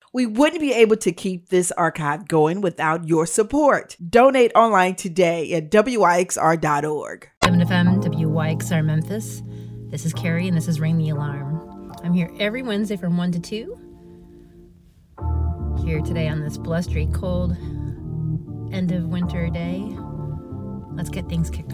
We wouldn't be able to keep this archive going without your support. Donate online today at wyxr.org. 7FM WYXR Memphis. This is Carrie and this is Ring the Alarm. I'm here every Wednesday from 1 to 2. Here today on this blustery, cold, end of winter day. Let's get things kicked off.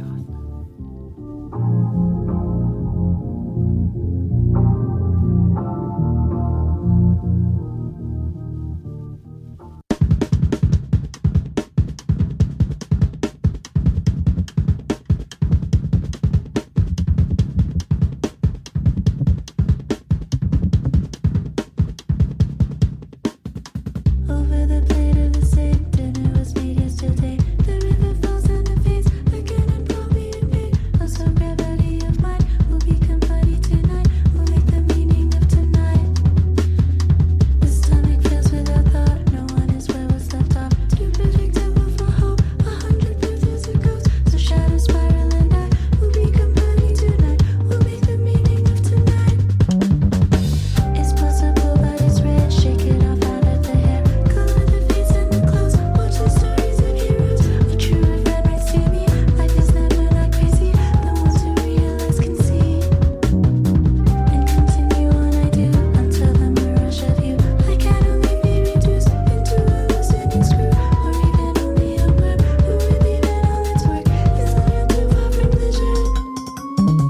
Over the plate of the same dinner was made yesterday. The river falls and the face again and probably in vain. Oh, some reveille of mine will be company tonight. We'll make the meaning of tonight. The stomach feels without thought. No one is where was left off. Too predictable for hope. 100 birthdays a ghost. So shadow spiral and I will be company tonight. We'll make the meaning of tonight. It's possible, but it's rare. Shake it off out of the hair. Color the face and the clothes. Watch the stories of heroes. A true friend writes to me. Life is never not crazy. The ones who realize can see. And continue on I do until the mirage of you. I can only be reduced into a loosening screw. Or even only a worm who would even all its work is a little too far from pleasure.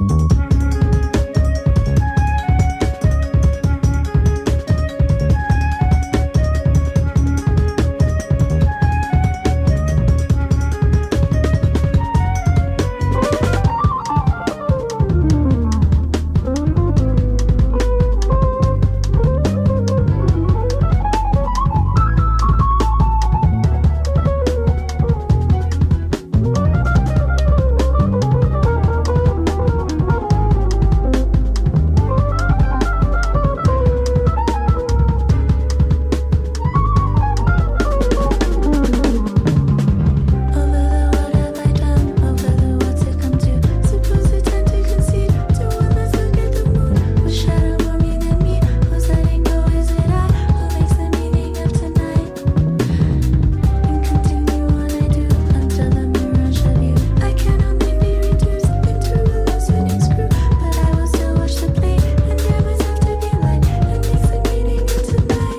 Over the what have I done? Over the what's it come to? Suppose we tend to concede to one. Let's look at the moon. Was shadow more me than me? Who's letting go? Is it I? Who makes the meaning of tonight? And continue on I do until the mirage of you. I can only be reduced into a loose-fitting screw. But I will still watch the play and dare myself to be light and makes the meaning of tonight.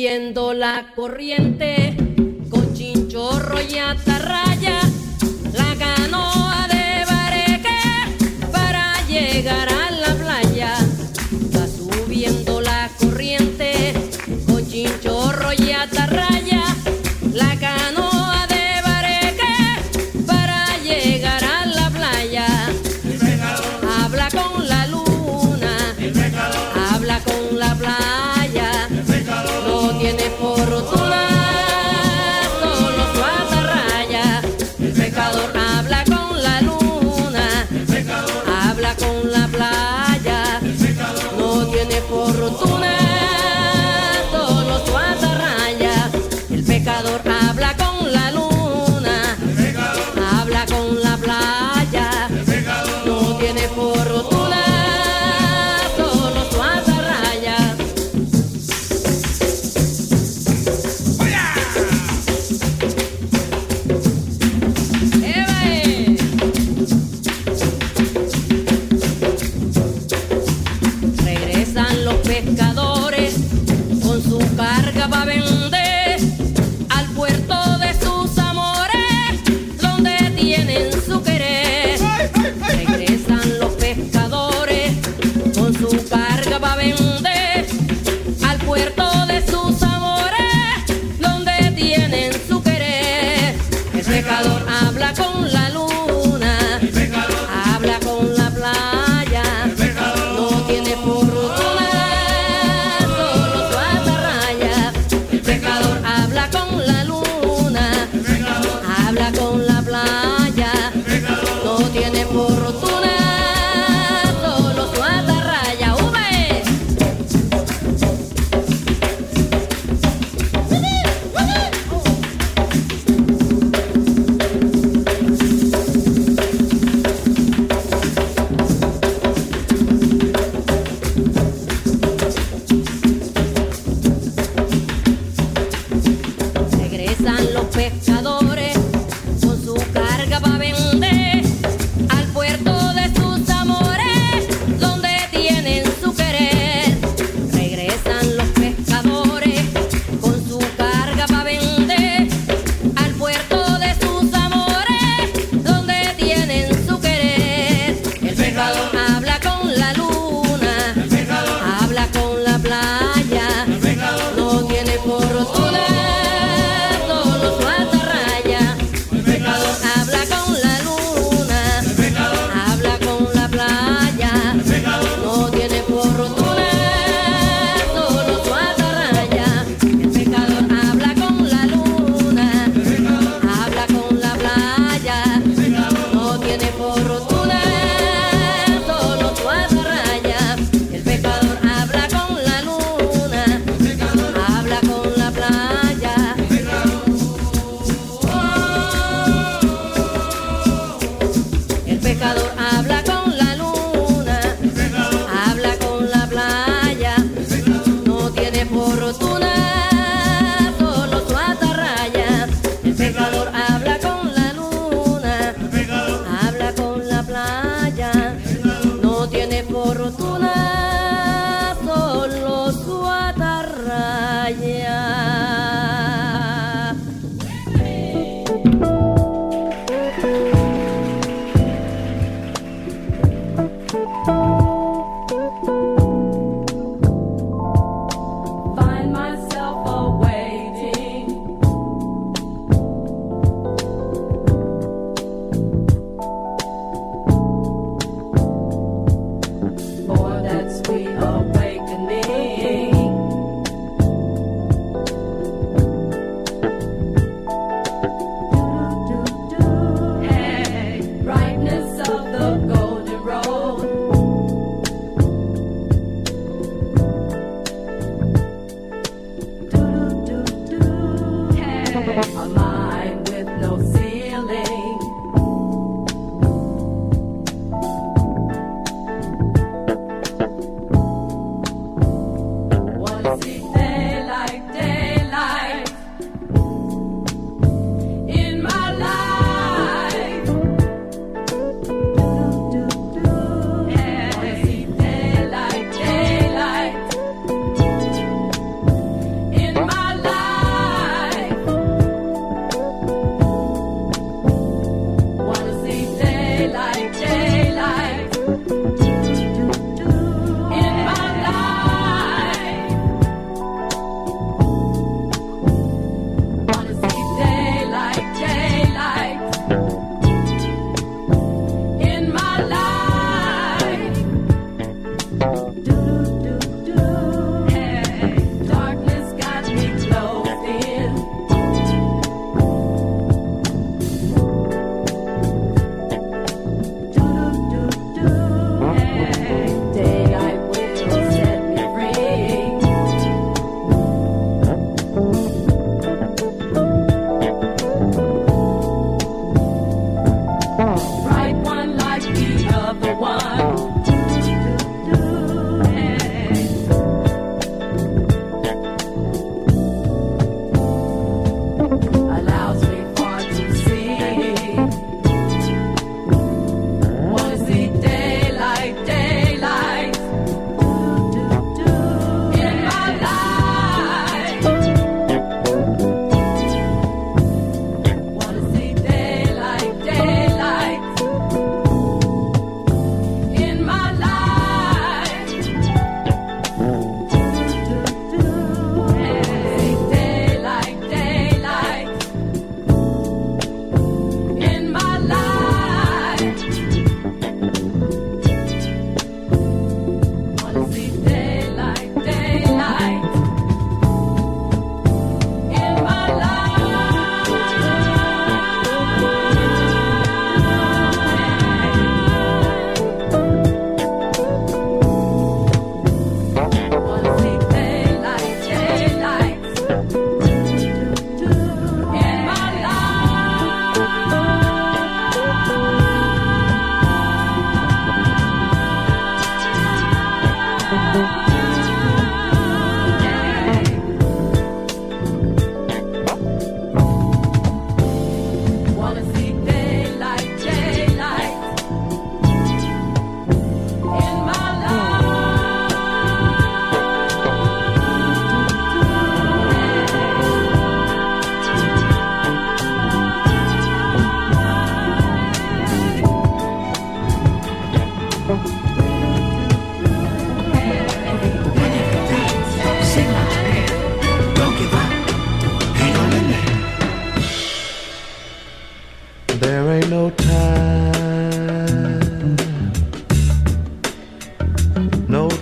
subiendo la corriente con chinchorro y atarraya, la canoa de bareque para llegar a la playa. Va subiendo la corriente con chinchorro y atarraya, la canoa de bareque para llegar a la playa. Habla con la luna, habla con la playa, no tiene fortuna, solo su atarraya. El pecador habla con la luna, habla con la playa, no tiene fortuna, solo su atarraya. El pecador habla con la luna, habla con la playa, no tiene fortuna, solo su atarraya. Regresan los pescadores con su carga para vender al puerto de sus amores, donde tienen su querer. Regresan los pescadores con su carga para vender al puerto de sus amores, donde tienen su querer. El pecador habla con la luna, habla con la playa, no tiene fortuna,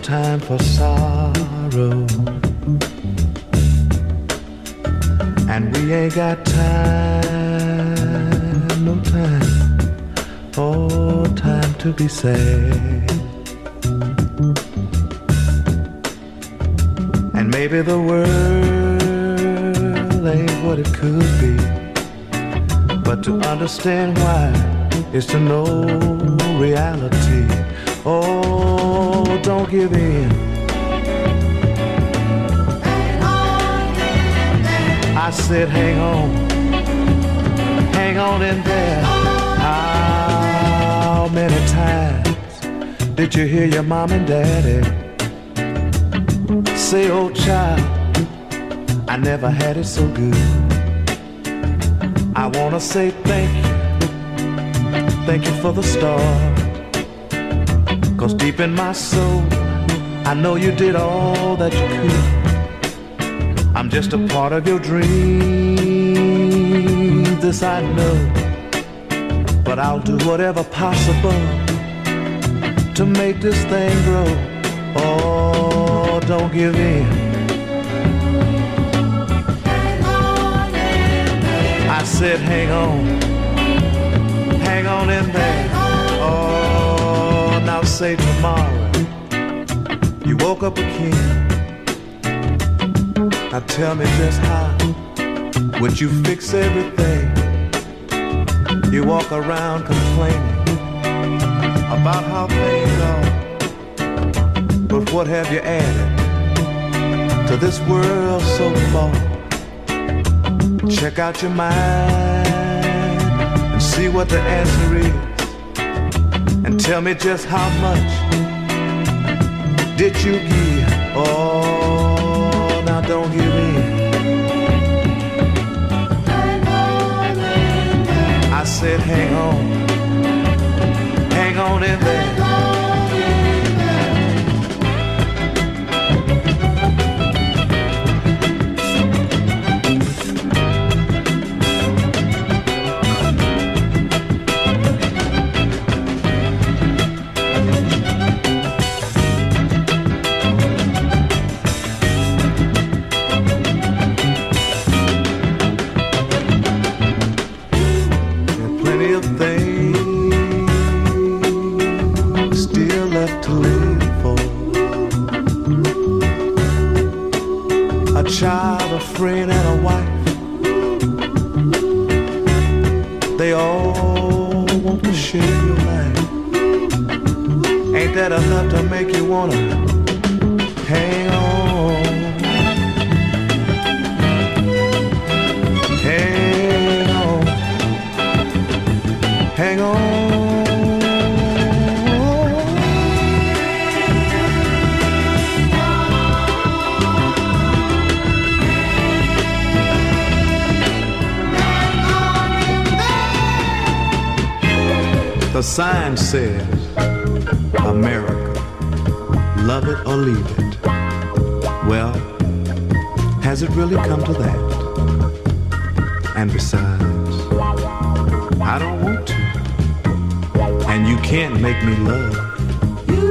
time for sorrow, and we ain't got time, no time, oh, time to be sad. And maybe the world ain't what it could be, but to understand why is to know reality. Oh, don't give in. I said hang on in there. How many times did you hear your mom and daddy say, oh child, I never had it so good? I wanna say thank you for the start, 'cause deep in my soul I know you did all that you could. I'm just a part of your dream, this I know, but I'll do whatever possible to make this thing grow. Oh, don't give in. I said hang on in there. Oh, now say tomorrow you woke up a king. Now tell me just how would you fix everything? You walk around complaining about how things are, but what have you added to this world so far? Check out your mind and see what the answer is, and tell me just how much did you give? Oh, now don't give in. I said hang on in there. Child, a friend, and a wife, they all want to share your life. Ain't that enough to make you wanna hang on? Hang on, hang on. The sign says, America, love it or leave it. Well, has it really come to that? And besides, I don't want to. And you can't make me love. You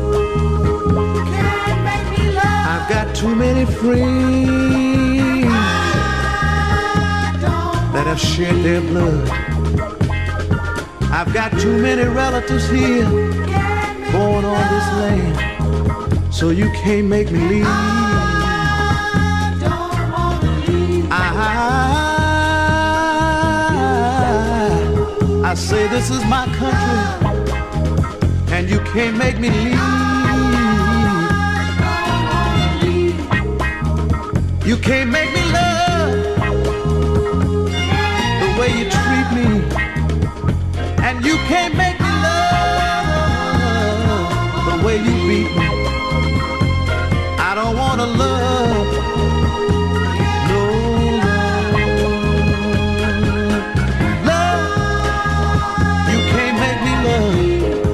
can't make me love. I've got too many friends that have shed their blood. I've got too many relatives here, born on this land, so you can't make me leave. I say this is my country, and you can't make me leave. You can't make me love the way you treat me. And you can't make me love the way you beat me. I don't want to love, no love. You can't make me love.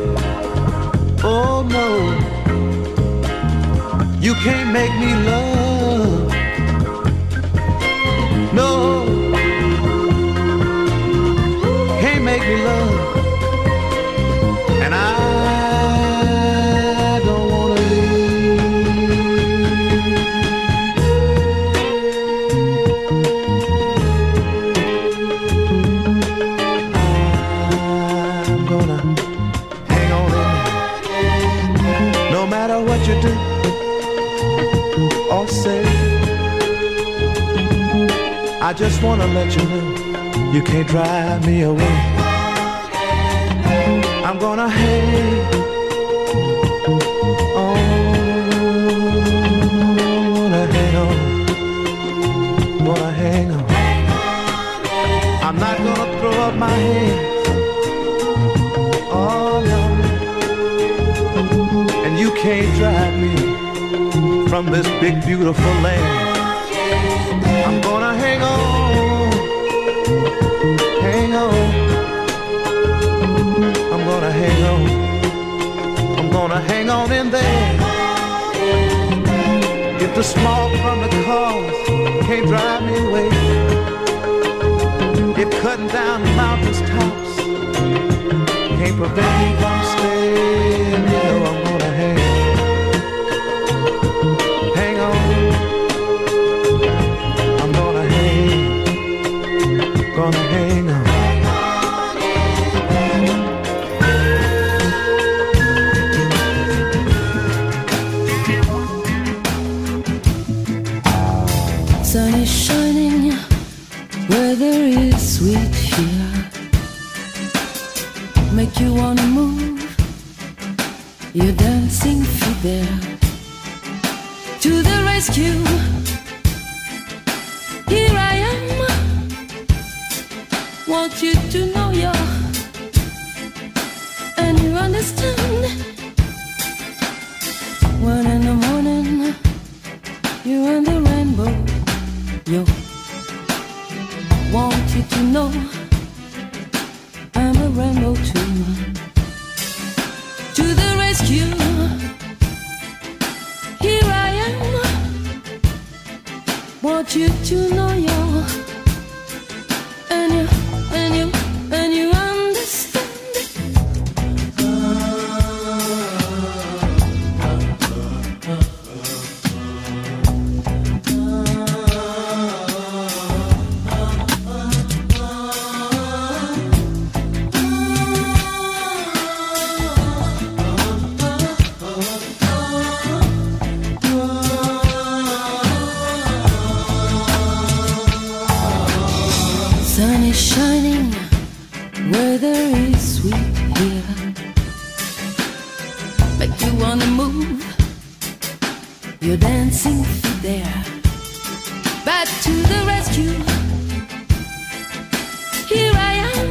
Oh no, you can't make me love. No, can't make me love. And I don't wanna leave. you do or say. I just wanna let you know you can't drive me away. I'm gonna hang on, gonna hang on, gonna hang on. I'm not gonna throw up my hands, oh no. And you can't drive me from this big beautiful land. I'm gonna hang on, hang on. I'm gonna hang on, I'm gonna hang on in there. If the smoke from the cars can't drive me away, if cutting down the mountains tops can't prevent me from staying, you know I'm gonna hang on. I'm gonna hang on. Sun is shining, weather is sweet here. Make you wanna move your dancing feet there. To the rescue, here I am. Want you to know you're, and you understand. When in the morning, you're on the rainbow. Yo, want you to know I'm a rainbow too. To the rescue, here I am. Want you to know you're, and you understand. Sun is shining, weather is sweet here. Make you wanna move your dancing feet there. Back to the rescue, here I am.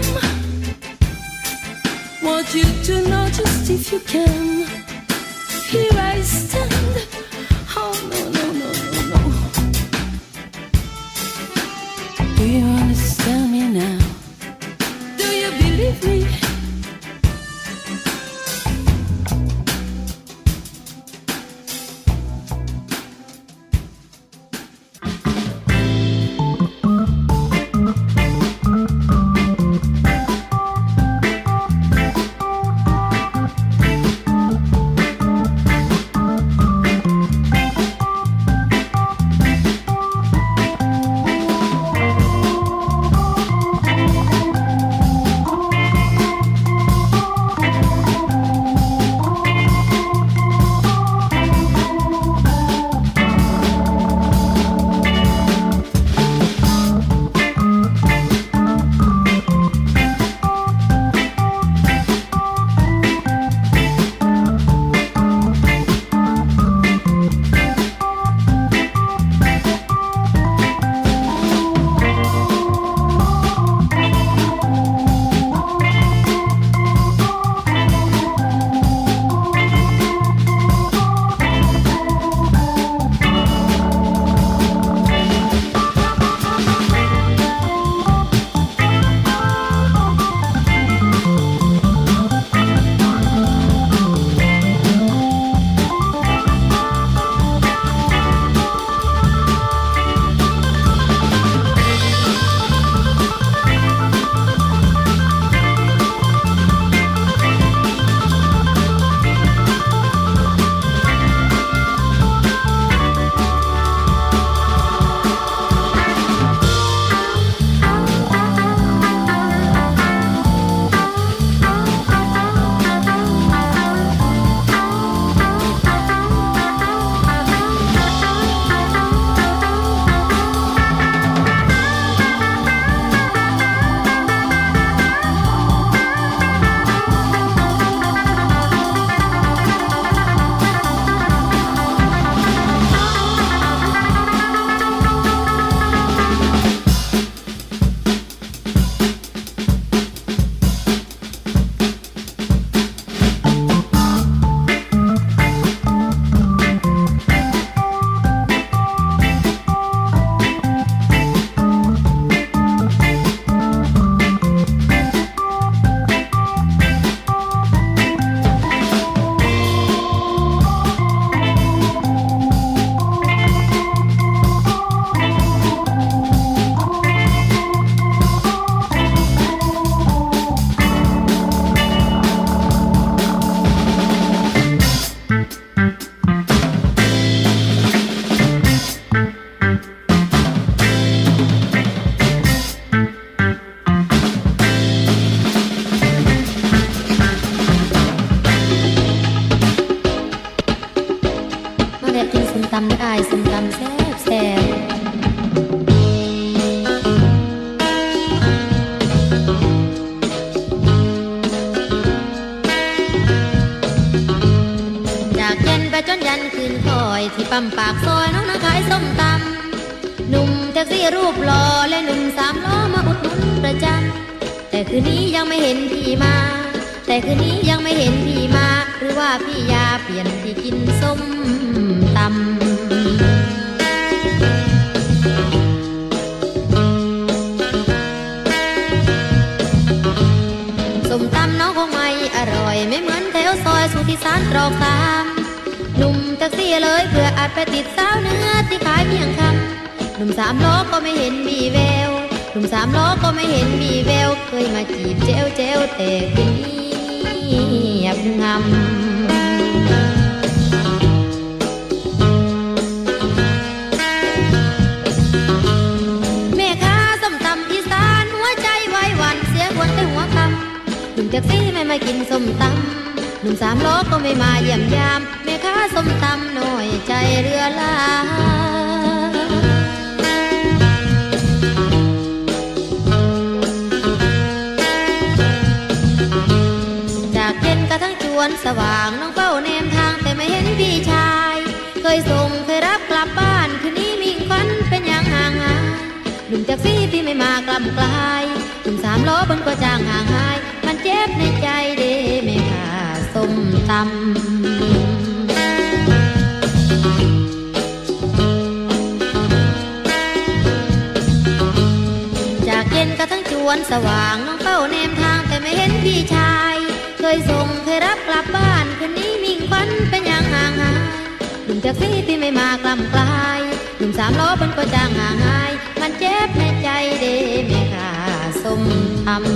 Want you to know just if you can. Here I stand. Oh no, no, no, no, no. Do you understand me now? Do you believe me? และกินส้มตำได้อายส้มตำแซ่บแซ่บจากเย็นไปจนยันคืนคอยที่ปั๊มปากซอยน้องนาขายส้มตำหนุ่มแท็กซี่รูปหล่อและหนุ่มสามล้อมาอุดหนุนประจำแต่คืนนี้ยังไม่เห็นพี่มาแต่คืนนี้ยังไม่เห็นพี่มาหรือว่าพี่ยาเปลี่ยนที่กินส้มตำส้มตำน้องคงไม่อร่อยไม่เหมือนแถวซอยสุทธิสารตรอกตามหนุ่มแท็กซี่เลยเพื่ออาจไปติดสาวเนื้อที่ขายเพียงคำหนุ่มสามล้อก็ไม่เห็นมีแววหนุ่มสามล้อก็ไม่เห็นมีแววเคยมาจีบเจ้วเจ้วแต่คืนนี้เงียบงำแม่ค้าส้มตำอีสานหัวใจไว้หวั่นเสียควนแต่หัวคำหนุ่มแท็กซี่ไม่มากินส้มตำหนุ่มสามล้อก็ไม่มาเยี่ยมยามแม่ค้าส้มตำน้อยใจเรือลาสว่างน้องเป้าแนมทางแต่ไม่เห็นพี่ชายเคยส่งเคยรับกลับบ้านคืนนี้มิ่งควันเป็นอย่างห่างหายหนุ่มแท็กซี่พี่ไม่มากลับไกลหนุ่มสามล้อบนก็จางห่างหายมันเจ็บในใจเด้แม่ค้าส้มตำจากเย็นกระทั่งจวนสว่างน้องเป้าแนมทางแต่ไม่เห็นพี่ชายเคยส่งเคยรับกลับบ้านคืนนี้มิ่งควันเป็นอย่างห่างหายหนุ่มแท็กซี่พี่ไม่มากลำไกลหนุ่มสามล้อบนก็จางห่างหายมันเจ็บในใจเด้แม่ค้าส้มตำ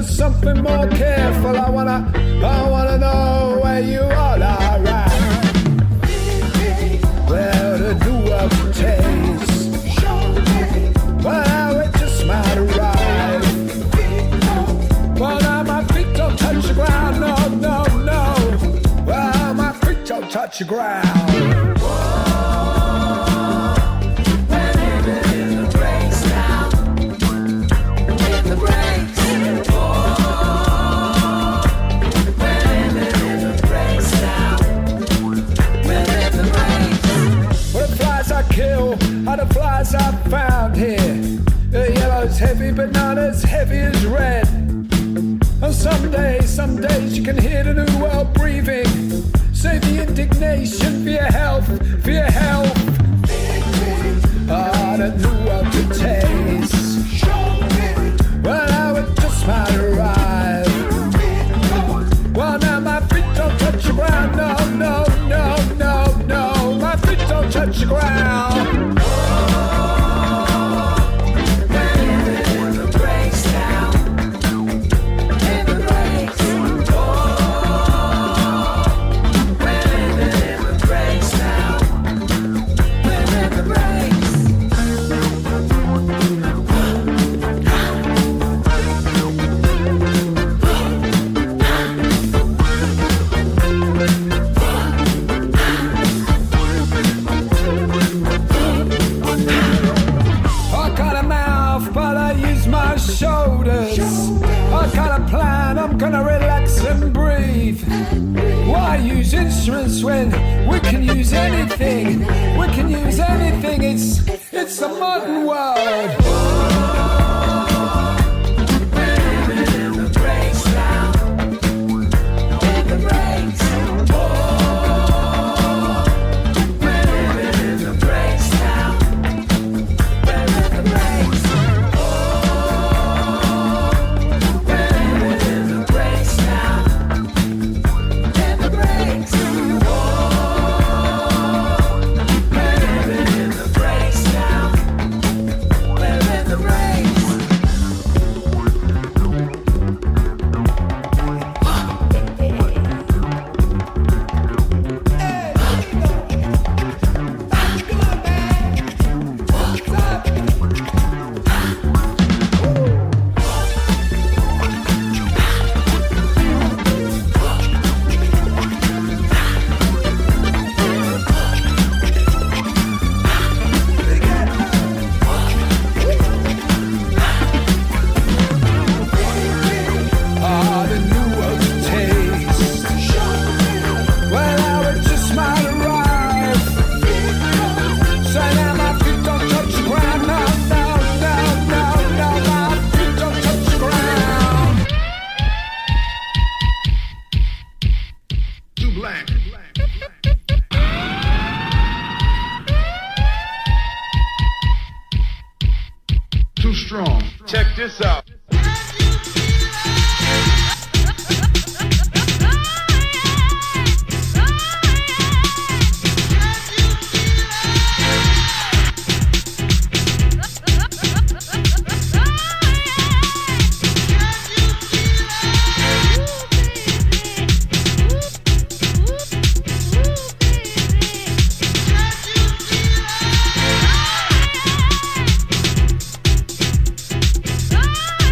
something more careful. I wanna know where you all are at. Well, to do up taste. Well, it just might arrive. Well, now my feet don't touch the ground, no, no, no. Well, my feet don't touch the ground. The flies I found here, the yellow's heavy but not as heavy as red. And some days you can hear the new world breathing. Save the indignation for your health, for your health. Ah, the new world to taste. Well, now it just might arrive. Well, now my feet don't touch the ground, no, no, no, no, no. My feet don't touch the ground. I'm gonna relax and breathe. Why use instruments when we can use anything? We can use anything. It's a modern world. Check this out. Ah!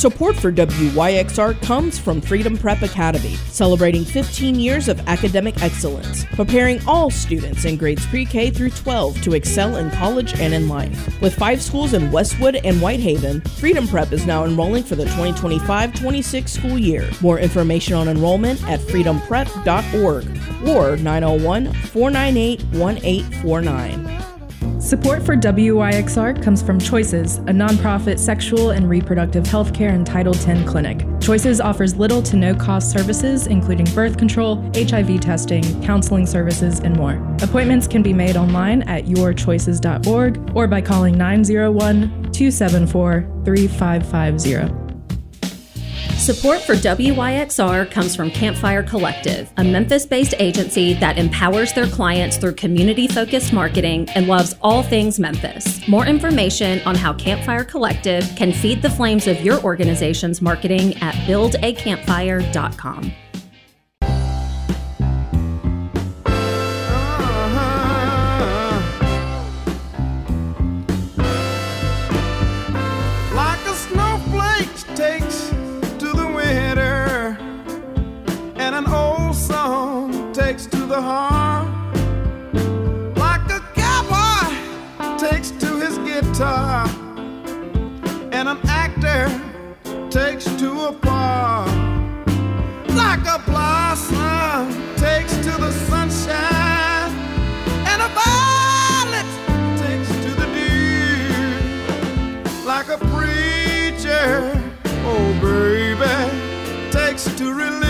Support for WYXR comes from Freedom Prep Academy, celebrating 15 years of academic excellence, preparing all students in grades pre-K through 12 to excel in college and in life. With 5 schools in Westwood and Whitehaven, Freedom Prep is now enrolling for the 2025-26 school year. More information on enrollment at freedomprep.org or 901-498-1849. Support for WYXR comes from Choices, a nonprofit sexual and reproductive health care and Title X clinic. Choices offers little to no cost services, including birth control, HIV testing, counseling services, and more. Appointments can be made online at yourchoices.org or by calling 901-274-3550. Support for WYXR comes from Campfire Collective, a Memphis-based agency that empowers their clients through community-focused marketing and loves all things Memphis. More information on how Campfire Collective can feed the flames of your organization's marketing at buildacampfire.com. Like a snowflake takes and an old song takes to the heart, like a cowboy takes to his guitar, and an actor takes to a part, like a blossom takes to the sunshine, and a violet takes to the dew, like a preacher, oh baby, takes to religion.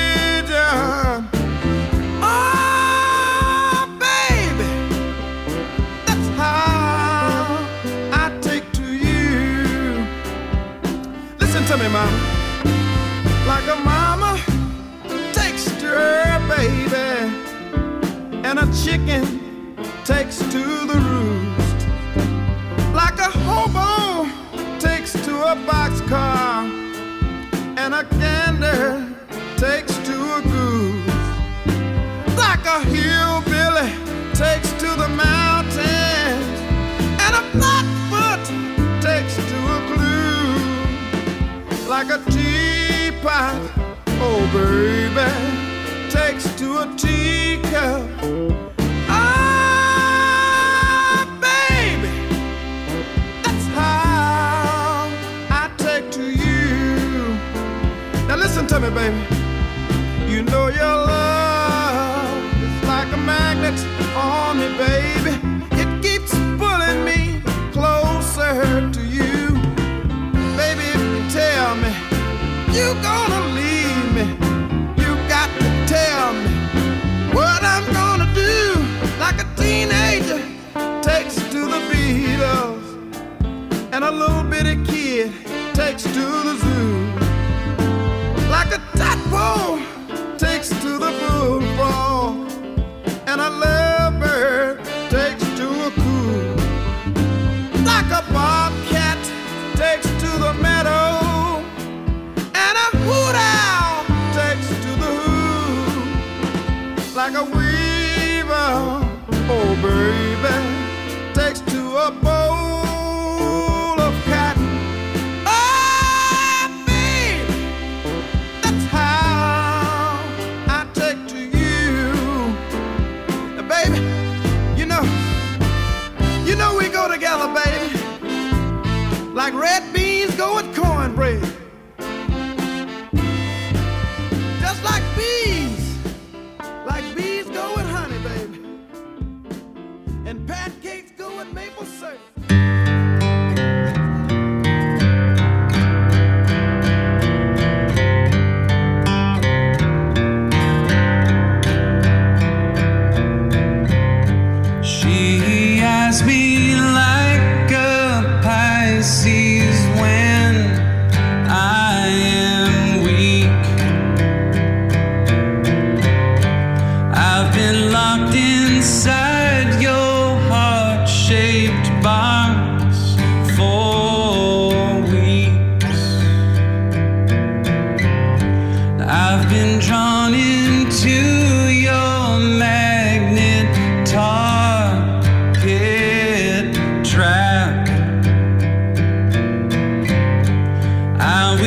Oh, baby, that's how I take to you. Listen to me, mama. Like a mama takes to her baby, and a chicken takes to the roost. Like a hobo takes to a boxcar, and a gander takes to a goose, like a hillbilly takes to the mountains, and a flatfoot takes to a glue, like a teapot, oh baby, takes to a teacup. Ah, baby, that's how I take to you. Now listen to me, baby. You know your love is like a magnet on me, baby. It keeps pulling me closer to you. Baby, if you tell me you gonna leave me, you got to tell me what I'm gonna do. Like a teenager takes to the Beatles, and a little bitty kid takes to the zoo. Like a tadpole takes to the bullfrog, and a lovebird takes to a coon. Like a bobcat takes to the meadow, and a hoot owl takes to the hoo. Like a weaver, oh baby, takes to a bowl of cotton. Together, baby, like red beans go with cornbread, just like bees go with honey, baby, and pancakes go with maple syrup. She asked me like a Pisces when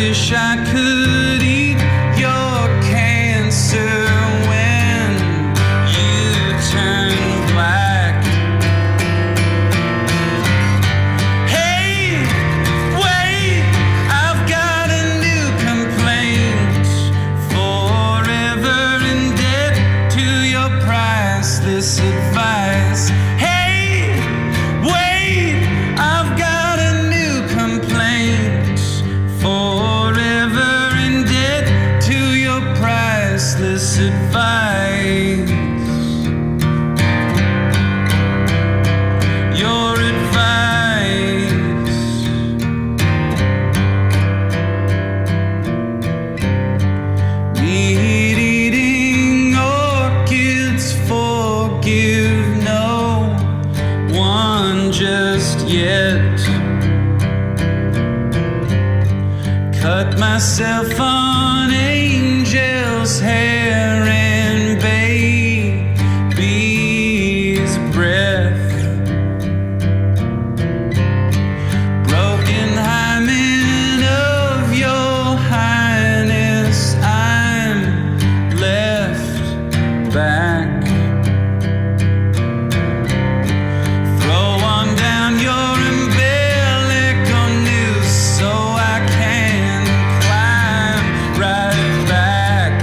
wish I could eat your cancer when you turn black. Hey, wait, I've got a new complaint. Forever in debt to your priceless advice. Hey, wait, I've got a new complaint. Forever in debt to your priceless advice. Your advice. Meat-eating orchids forgive no one just yet. Cut myself on angel's hair and baby's breath. Broken hymen of your highness, I'm left back. Throw on down your umbilical noose so I can climb right back.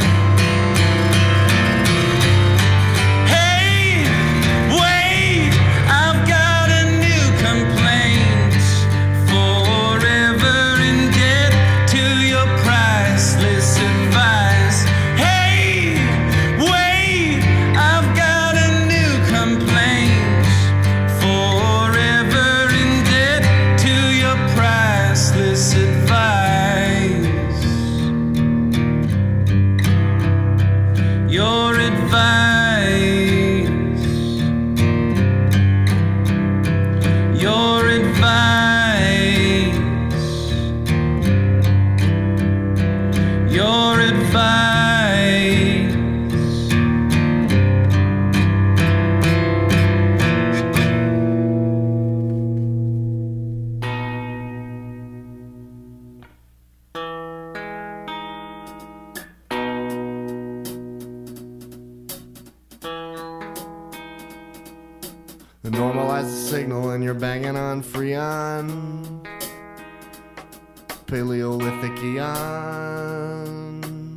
Hey, wait, I've got a new complaint. Forever in debt to your priceless advice. Hey, wait, I've got a new complaint. Forever in debt to your priceless advice. Your advice. Your advice. Your advice. Normalize the signal and you're banging on Freon. Paleolithic eon.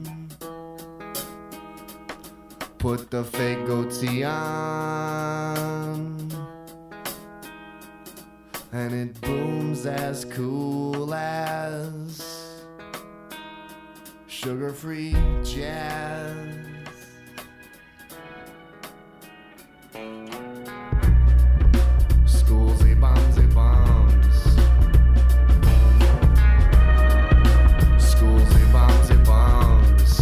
Put the fake goatee on. And it booms as cool as sugar-free jazz. Schools, bombs, bombs. Schools, bombs, bombs.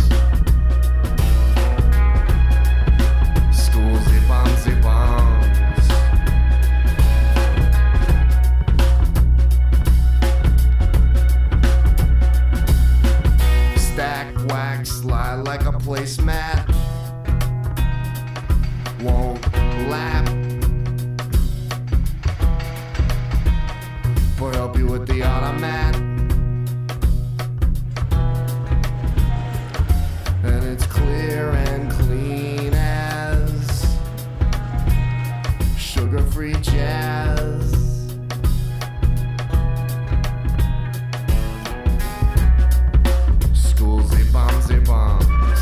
Schools, bombs, bombs. Stack wax, lie like a placemat. Won't lap. Or help you with the automat. And it's clear and clean as sugar-free jazz. Schools, bombs, bombs.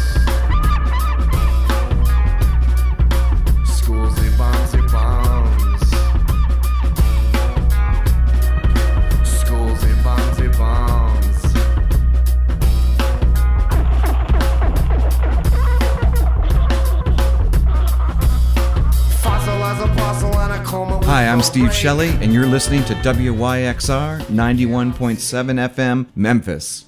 Schools, bombs, bombs. Schools, bombs, bombs. Fossilize a fossil and a coma. Hi, I'm Steve Shelley, and you're listening to WYXR 91.7 FM, Memphis.